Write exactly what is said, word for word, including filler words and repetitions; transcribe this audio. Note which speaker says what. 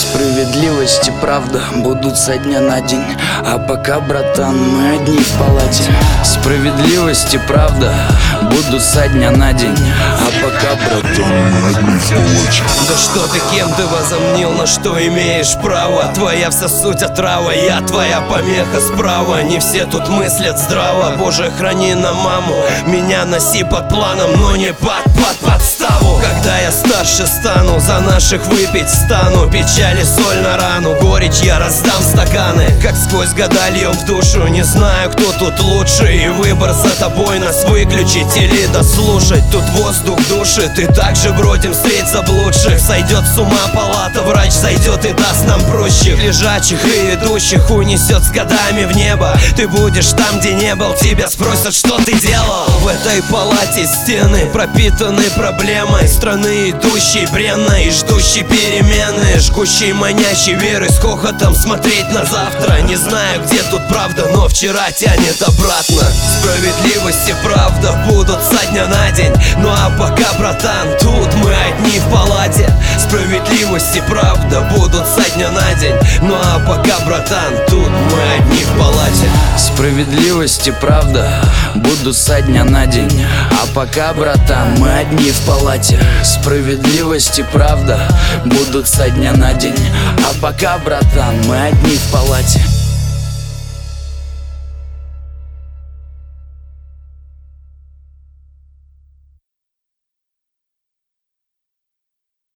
Speaker 1: Справедливость и правда будут со дня на день, а пока, братан, мы одни в палате. Справедливость и правда будут со дня на день, а пока, братан, мы одни в палате.
Speaker 2: Да что ты, кем ты возомнил, на что имеешь право? Твоя вся суть отрава, я твоя помеха справа. Не все тут мыслят здраво, Боже, храни на маму. Меня носи под планом, но не под, под подставу. Когда я старше стану, за наших выпить стану. Печали соль на рану, горечь я раздам стаканы. Как сквозь года льем в душу, не знаю, кто тут лучше. И выбор за тобой, нас выключить или дослушать. Тут воздух душит, и так же бродим средь заблудших. Сойдет с ума палата, врач зайдет и даст нам проще. Лежачих и идущих унесет с годами в небо. Ты будешь там, где не был, тебя спросят, что ты делал. В этой палате стены пропитаны проблемой страны, идущей бренно и ждущей перемены, жгущей манящей веры, с хохотом смотреть на завтра. Не знаю, где тут правда, но вчера тянет обратно. Справедливость и правда будут со дня на день, ну а пока, братан, тут мы одни в палате. Справедливость и правда будут со дня на день, ну а пока, братан, тут мы одни в палате.
Speaker 1: Справедливость и правда будут со дня на день, а пока, братан, мы одни в палате. Справедливость и правда будут со дня на день, а пока, братан, мы одни в палате.